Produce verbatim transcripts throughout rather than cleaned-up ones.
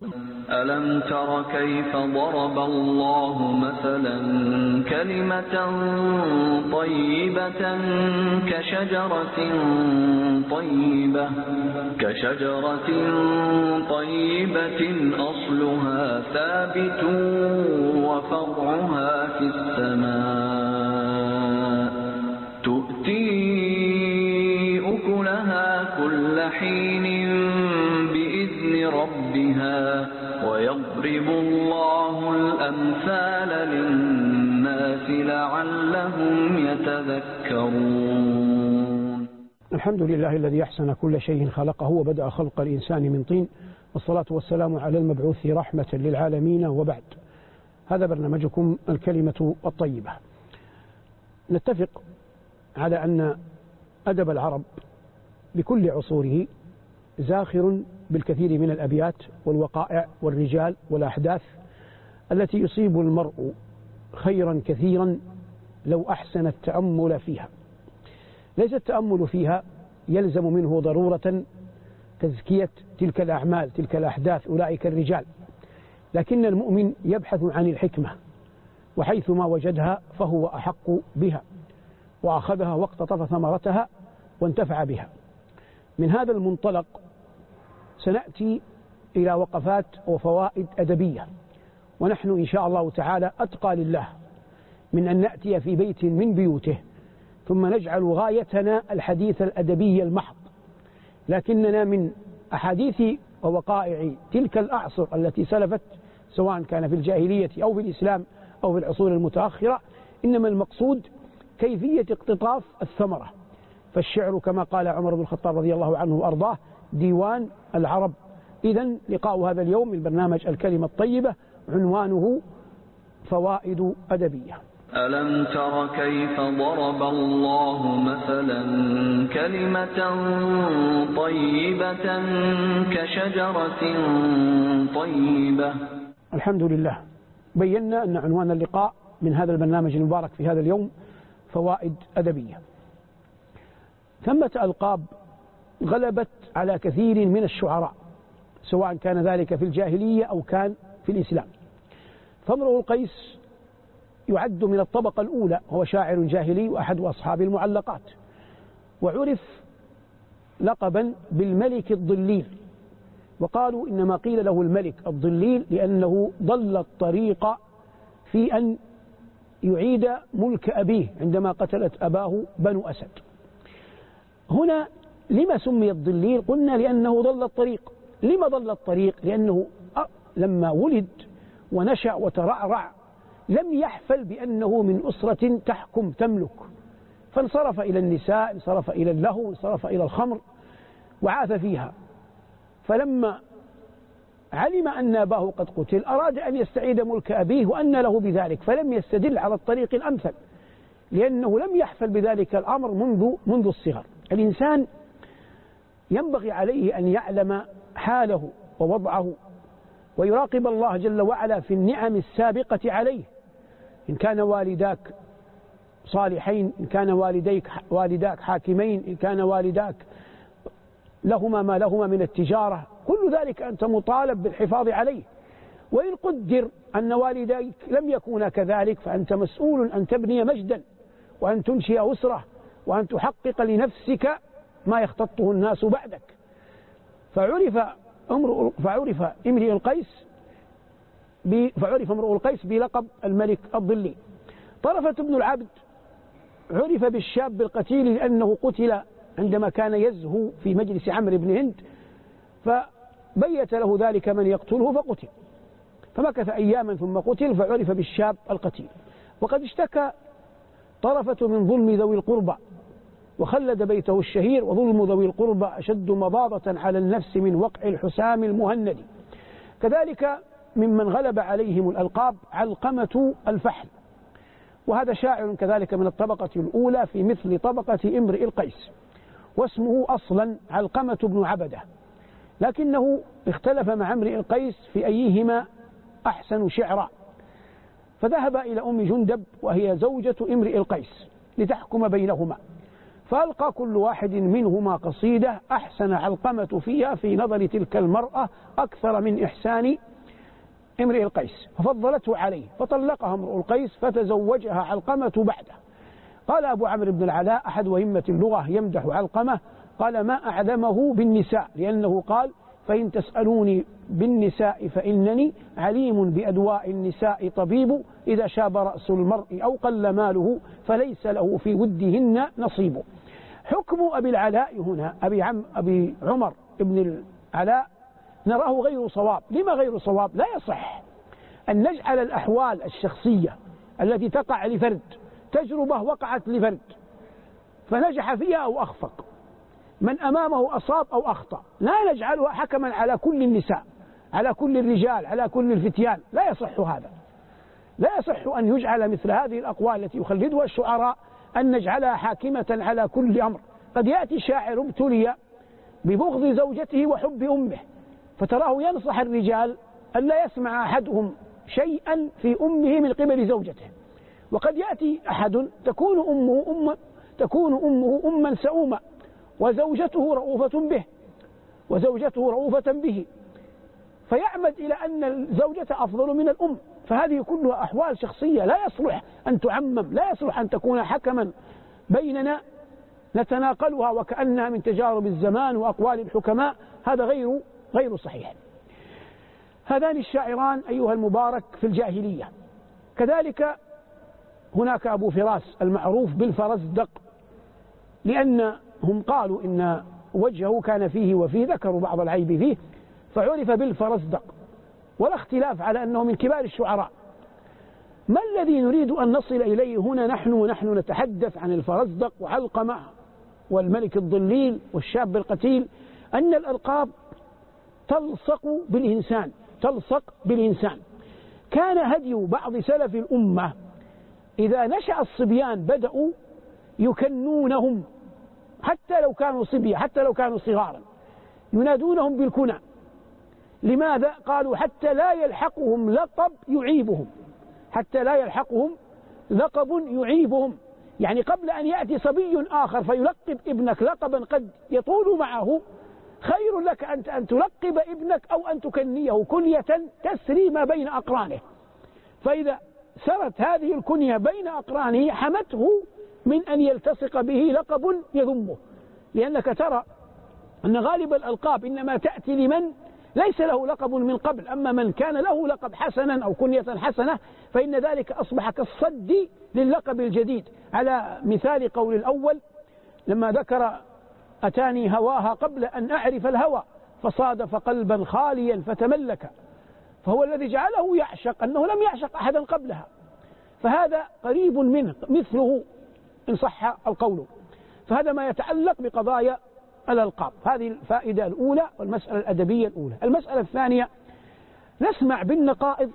ألم تر كيف ضرب الله مثلا كلمة طيبة كشجرة طيبة كشجرة طيبة أصلها ثابت وفرعها في السماء تؤتي أكلها كل حين بإذن ربها ويضرب الله الأمثال للناس لعلهم يتذكرون. الحمد لله الذي أحسن كل شيء خلقه وبدأ خلق الإنسان من طين، والصلاة والسلام على المبعوث رحمة للعالمين، وبعد. هذا برنامجكم الكلمة الطيبة. نتفق على أن أدب العرب بكل عصوره زاخر بالكثير من الأبيات والوقائع والرجال والأحداث التي يصيب المرء خيرا كثيرا لو أحسن التأمل فيها. ليس التأمل فيها يلزم منه ضرورة تزكية تلك الأعمال، تلك الأحداث، أولئك الرجال، لكن المؤمن يبحث عن الحكمة، وحيثما وجدها فهو أحق بها، وأخذها واقتطف ثمرتها وانتفع بها. من هذا المنطلق سنأتي إلى وقفات وفوائد أدبية، ونحن إن شاء الله تعالى أتقى لله من أن نأتي في بيت من بيوته ثم نجعل غايتنا الحديث الأدبي المحض، لكننا من أحاديث ووقائع تلك الأعصر التي سلفت، سواء كان في الجاهلية أو في الإسلام أو في العصور المتأخرة، إنما المقصود كيفية اقتطاف الثمرة. فالشعر كما قال عمر بن الخطاب رضي الله عنه وأرضاه ديوان العرب. إذن لقاء هذا اليوم من برنامج الكلمة الطيبة عنوانه فوائد أدبية. ألم تر كيف ضرب الله مثلا كلمة طيبة كشجرة طيبة. الحمد لله، بينا أن عنوان اللقاء من هذا البرنامج المبارك في هذا اليوم فوائد أدبية. ثمة ألقاب غلبت على كثير من الشعراء، سواء كان ذلك في الجاهلية أو كان في الإسلام. فامرؤ القيس يعد من الطبقة الأولى، هو شاعر جاهلي وأحد أصحاب المعلقات، وعرف لقبا بالملك الضليل، وقالوا إنما قيل له الملك الضليل لأنه ضل الطريق في أن يعيد ملك أبيه عندما قتلت أباه بنو أسد. هنا لما سمي الضليل؟ قلنا لأنه ضل الطريق. لما ضل الطريق؟ لأنه لما ولد ونشأ وترعرع لم يحفل بأنه من أسرة تحكم تملك، فانصرف إلى النساء، انصرف إلى اللهو، انصرف إلى الخمر وعاث فيها. فلما علم أن أباه قد قتل أراد أن يستعيد ملك أبيه وأن له بذلك، فلم يستدل على الطريق الأمثل، لأنه لم يحفل بذلك الأمر منذ منذ الصغر. الإنسان ينبغي عليه أن يعلم حاله ووضعه، ويراقب الله جل وعلا في النعم السابقة عليه. إن كان والداك صالحين، إن كان والديك والداك حاكمين، إن كان والداك لهما ما لهما من التجارة، كل ذلك أنت مطالب بالحفاظ عليه. وإن قدر أن والديك لم يكونا كذلك فأنت مسؤول أن تبني مجدا، وأن تنشئ أسرة، وأن تحقق لنفسك ما يختطه الناس بعدك. فعرف امرؤ فعرف امرئ القيس فعرف امرؤ القيس بلقب الملك الضلي. طرفة بن العبد عرف بالشاب القتيل لأنه قتل عندما كان يزهو في مجلس عمرو بن هند، فبيت له ذلك من يقتله فقتل، فمكث أياما ثم قتل، فعرف بالشاب القتيل. وقد اشتكى طرفة من ظلم ذوي القربى، وخلد بيته الشهير: وظلم ذوي القربى أشد مضاضة على النفس من وقع الحسام المهند. كذلك ممن غلب عليهم الألقاب علقمة الفحل، وهذا شاعر كذلك من الطبقة الأولى في مثل طبقة امرئ القيس، واسمه أصلا علقمة بن عبدة، لكنه اختلف مع امرئ القيس في أيهما أحسن شعرا، فذهب إلى أم جندب وهي زوجة امرئ القيس لتحكم بينهما، فألقى كل واحد منهما قصيدة أحسن علقمة فيها في نظر تلك المرأة أكثر من إحسان امرئ القيس، ففضلته عليه فطلقها امرؤ القيس فتزوجها علقمة بعده. قال أبو عمرو بن العلاء أحد أئمة اللغة يمدح علقمة، قال ما أعلمه بالنساء، لأنه قال فإن تسألوني بالنساء فإنني عليم بأدواء النساء طبيب، إذا شاب رأس المرء أو قل ماله فليس له في ودهن نصيب. حكم أبي العلاء هنا أبي, عم أبي عمر بن العلاء نراه غير صواب. لما غير صواب؟ لا يصح أن نجعل الأحوال الشخصية التي تقع لفرد، تجربة وقعت لفرد فنجح فيها أو أخفق، من أمامه أصاب أو أخطأ، لا نجعلها حكما على كل النساء، على كل الرجال، على كل الفتيان. لا يصح هذا، لا يصح أن يجعل مثل هذه الأقوال التي يخلدها الشعراء أن نجعلها حاكمة على كل أمر. قد يأتي شاعر ابتلي ببغض زوجته وحب أمه فتراه ينصح الرجال أن لا يسمع أحدهم شيئا في أمه من قبل زوجته، وقد يأتي أحد تكون أمه أم تكون أمه أما سؤوما وزوجته رؤوفة به وزوجته رؤوفة به فيعمد إلى أن الزوجة أفضل من الأم. فهذه كلها أحوال شخصية لا يصلح أن تعمم، لا يصلح أن تكون حكما بيننا نتناقلها وكأنها من تجارب الزمان وأقوال الحكماء. هذا غير غير صحيح. هذان الشاعران أيها المبارك في الجاهلية. كذلك هناك أبو فراس المعروف بالفرزدق، لأنهم قالوا إن وجهه كان فيه وفيه، ذكروا بعض العيب فيه فعرف بالفرزدق، ولا اختلاف على أنه من كبار الشعراء. ما الذي نريد أن نصل إليه هنا نحن ونحن نتحدث عن الفرزدق وعلقمة والملك الضليل والشاب القتيل؟ أن الألقاب تلصق بالإنسان، تلصق بالإنسان. كان هدي بعض سلف الأمة إذا نشأ الصبيان بدأوا يكنونهم حتى لو كانوا صبية، حتى لو كانوا صغارا، ينادونهم بالكنى. لماذا؟ قالوا حتى لا يلحقهم لقب يعيبهم، حتى لا يلحقهم لقب يعيبهم. يعني قبل أن يأتي صبي آخر فيلقب ابنك لقبا قد يطول معه، خير لك أن أن تلقب ابنك أو أن تكنيه كنية تسري ما بين أقرانه. فإذا سرت هذه الكنية بين أقرانه حمته من أن يلتصق به لقب يذمه، لأنك ترى أن غالب الألقاب إنما تأتي لمن ليس له لقب من قبل، أما من كان له لقب حسنا أو كنية حسنة فإن ذلك أصبح كالصد للقب الجديد. على مثال قول الأول لما ذكر أتاني هواها قبل أن أعرف الهوى فصادف قلبا خاليا فتملك، فهو الذي جعله يعشق أنه لم يعشق أحدا قبلها، فهذا قريب منه مثله إن صح القول. فهذا ما يتعلق بقضايا الألقاب. هذه الفائدة الأولى والمسألة الأدبية الأولى. المسألة الثانية، نسمع بالنقائض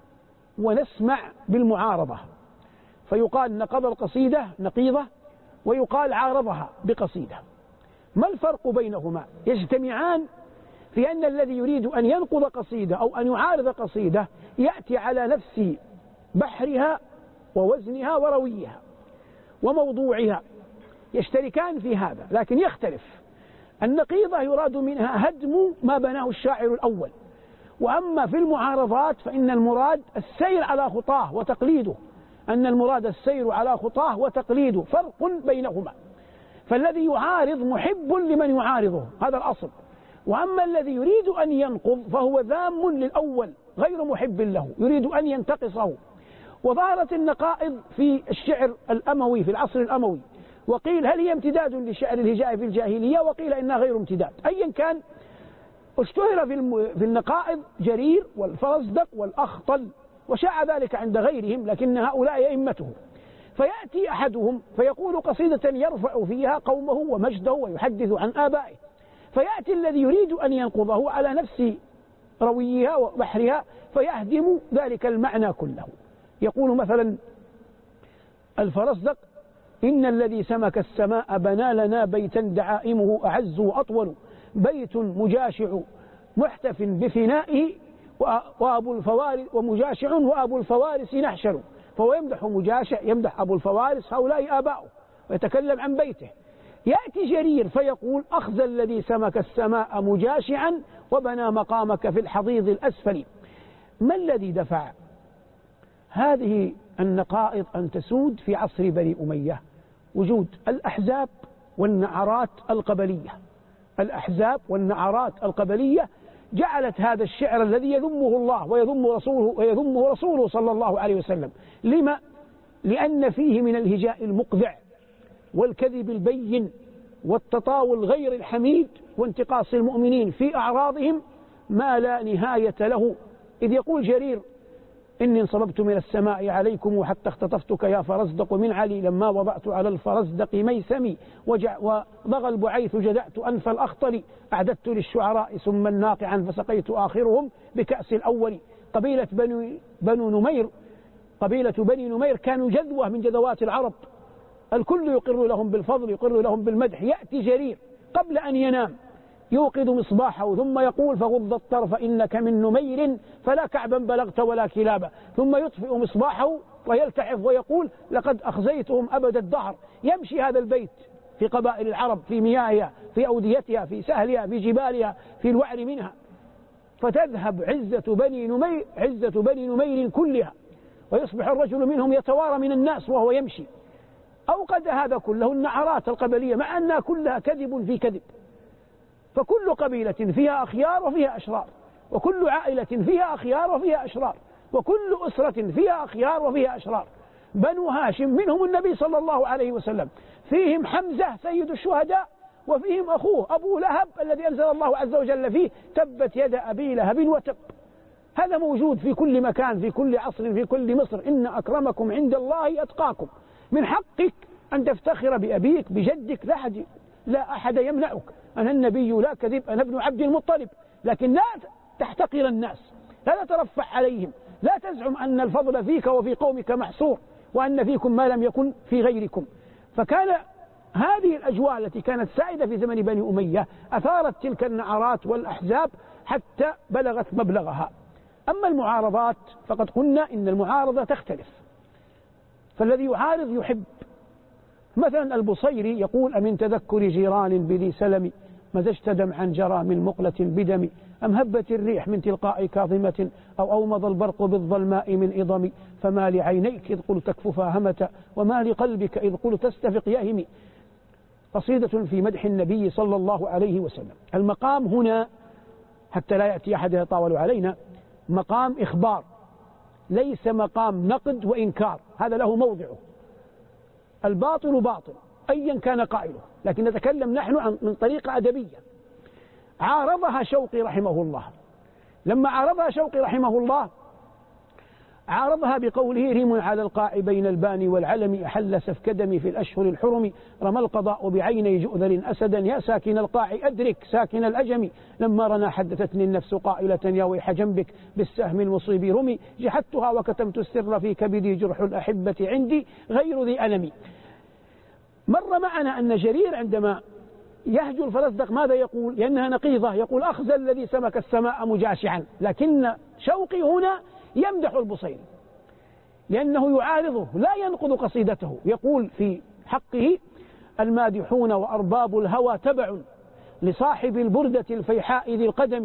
ونسمع بالمعارضة، فيقال نقض القصيدة نقيضة ويقال عارضها بقصيدة. ما الفرق بينهما؟ يجتمعان في أن الذي يريد أن ينقض قصيدة أو أن يعارض قصيدة يأتي على نفس بحرها ووزنها ورويها وموضوعها، يشتركان في هذا، لكن يختلف. النقيضة يراد منها هدم ما بناه الشاعر الأول، وأما في المعارضات فإن المراد السير على خطاه وتقليده، أن المراد السير على خطاه وتقليده، فرق بينهما. فالذي يعارض محب لمن يعارضه، هذا الأصل، وأما الذي يريد أن ينقض فهو ذام للأول غير محب له، يريد أن ينتقصه. وظهرت النقائض في الشعر الأموي في العصر الأموي، وقيل هل هي امتداد لشعر الهجاء في الجاهلية، وقيل إنها غير امتداد. أيا كان، اشتهر في النقائض جرير والفرزدق والأخطل، وشاع ذلك عند غيرهم، لكن هؤلاء أئمته. فيأتي أحدهم فيقول قصيدة يرفع فيها قومه ومجده ويحدث عن آبائه، فيأتي الذي يريد أن ينقضه على نفس رويها وبحرها فيهدم ذلك المعنى كله. يقول مثلا الفرزدق: إن الذي سمك السماء بنى لنا بيتا دعائمه أعز وأطول، بيت مجاشع محتف بفنائه وأبو الفوارس ومجاشع وأبو الفوارس نحشر. فهو يمدح مجاشع، يمدح أبو الفوارس، هؤلاء آباؤه، ويتكلم عن بيته. يأتي جرير فيقول أخزى الذي سمك السماء مجاشعا وبنى مقامك في الحضيض الأسفل. ما الذي دفع هذه النقائض أن تسود في عصر بني أمية؟ وجود الأحزاب والنعرات القبلية. الأحزاب والنعرات القبلية جعلت هذا الشعر الذي يذمه الله ويذم رسوله ويذمه رسوله صلى الله عليه وسلم. لما؟ لأن فيه من الهجاء المقذع والكذب البين والتطاول غير الحميد وانتقاص المؤمنين في أعراضهم ما لا نهاية له. إذ يقول جرير إني انصببت من السماء عليكم حتى اختطفتك يا فرزدق من علي لما وضعت على الفرزدق ميسمي وضغى البعيث جدأت أنف الأخطل أعددت للشعراء سما ناقعا فسقيت آخرهم بكأس الأول. قبيلة بنو, بنو نمير قبيلة بني نمير كانوا جذوة من جذوات العرب، الكل يقر لهم بالفضل يقر لهم بالمدح. يأتي جرير قبل أن ينام يوقد مصباحه ثم يقول فغض الطرف إنك من نمير فلا كعبا بلغت ولا كلابا، ثم يطفئ مصباحه ويلتحف ويقول لقد أخزيتهم أبد الدهر. يمشي هذا البيت في قبائل العرب في مياهها في أوديتها في سهلها في جبالها في الوعر منها، فتذهب عزة بني نمير عزة بني نمير كلها ويصبح الرجل منهم يتوارى من الناس وهو يمشي. أوقد هذا كله النعرات القبلية مع أنها كلها كذب في كذب، فكل قبيلة فيها أخيار وفيها أشرار، وكل عائلة فيها أخيار وفيها أشرار، وكل أسرة فيها أخيار وفيها أشرار. بنو هاشم منهم النبي صلى الله عليه وسلم، فيهم حمزة سيد الشهداء، وفيهم أخوه أبو لهب الذي أنزل الله عز وجل فيه تبت يد أبي لهب وتب. هذا موجود في كل مكان في كل عصر في كل مصر. إن أكرمكم عند الله أتقاكم. من حقك أن تفتخر بأبيك بجدك، لا أحد لا أحد يمنعك. أنا النبي لا كذب، أنا ابن عبد المطلب، لكن لا تحتقر الناس، لا تترفع عليهم، لا تزعم أن الفضل فيك وفي قومك محصور وأن فيكم ما لم يكن في غيركم. فكان هذه الأجواء التي كانت سائدة في زمن بني أمية أثارت تلك النعرات والأحزاب حتى بلغت مبلغها. أما المعارضات فقد قلنا إن المعارضة تختلف، فالذي يعارض يحب. مثلا البصيري يقول أمن تذكر جيران بذي سلم مزجت دمعا جرى من مقلة بدم أم هبت الريح من تلقاء كاظمة أو أومض البرق بالظلماء من إضم فما لعينيك إذ قلت تكففا همة وما لقلبك إذ قلت تستفق يهم. قصيدة في مدح النبي صلى الله عليه وسلم. المقام هنا حتى لا يأتي أحد يطاول علينا مقام إخبار، ليس مقام نقد وإنكار، هذا له موضعه. الباطل باطل أيا كان قائله، لكن نتكلم نحن عن من طريقة أدبية. عارضها شوقي رحمه الله. لما عارضها شوقي رحمه الله عارضها بقوله ريم على القاع بين البان والعلم أحل سفك دمي في الأشهر الحرم رمى القضاء بعيني جؤذر أسدا يا ساكن القاع أدرك ساكن الأجم لما رنا حدثتني النفس قائلة يا ويح جنبك بالسهم المصيب رمي جحدتها وكتمت السر في كبدي جرح الأحبة عندي غير ذي ألمي. مر معنا أن جرير عندما يهجو الفرزدق ماذا يقول؟ لأنها نقيضة، يقول أخزى الذي سمك السماء مجاشعا، لكن شوقي هنا يمدح البصيري لأنه يعارضه لا ينقض قصيدته. يقول في حقه المادحون وأرباب الهوى تبع لصاحب البردة الفيحاء ذي القدم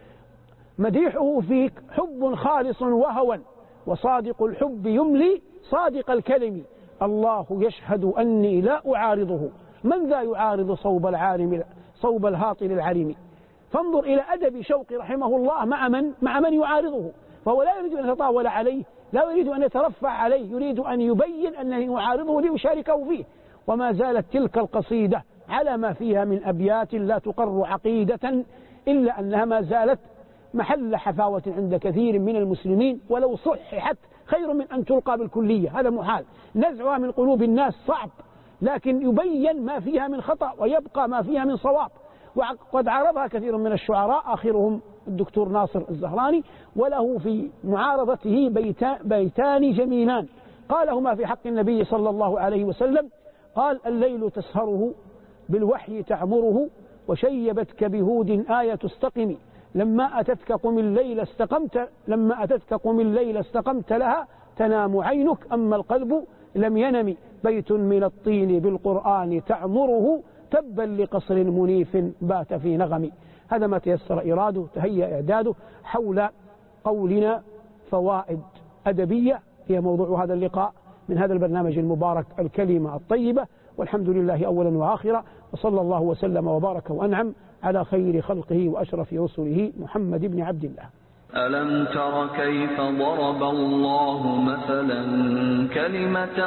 مديحه فيك حب خالص وهوى وصادق الحب يملي صادق الكلم الله يشهد أني لا أعارضه من ذا يعارض صوب العارم صوب الهاطل العريم. فانظر إلى أدب شوقي رحمه الله مع من مع من يعارضه، فهو لا يريد أن يتطاول عليه، لا يريد أن يترفع عليه، يريد أن يبين أنه يعارضه ليشاركه فيه. وما زالت تلك القصيدة على ما فيها من أبيات لا تقر عقيدة إلا أنها ما زالت محل حفاوة عند كثير من المسلمين، ولو صححت خير من أن تلقى بالكلية، هذا محال. نزعها من قلوب الناس صعب، لكن يبين ما فيها من خطأ ويبقى ما فيها من صواب. وقد عارضها كثير من الشعراء آخرهم الدكتور ناصر الزهراني، وله في معارضته بيتان جميلان قالهما في حق النبي صلى الله عليه وسلم. قال الليل تسهره بالوحي تعمره وشيبتك بهود آية استقم لما أتتك قم الليل استقمت لما أتتك قم الليل استقمت لها تنام عينك أما القلب لم ينم بيت من الطين بالقرآن تعمره تبا لقصر منيف بات في نغم. هذا ما تيسر إراده، تهيأ إعداده حول قولنا فوائد أدبية هي موضوع هذا اللقاء من هذا البرنامج المبارك الكلمة الطيبة. والحمد لله أولا وآخرا، وصلى الله وسلم وبارك وأنعم على خير خلقه وأشرف رسله محمد بن عبد الله. ألم تر كيف ضرب الله مثلا كلمة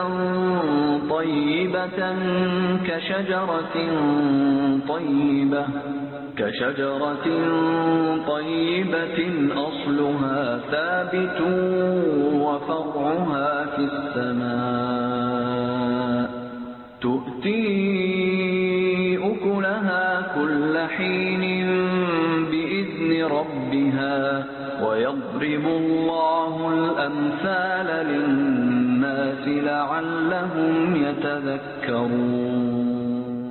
طيبة كشجرة طيبة كشجرة طيبة أصلها ثابت وفرعها في السماء تؤتي أكلها كل حين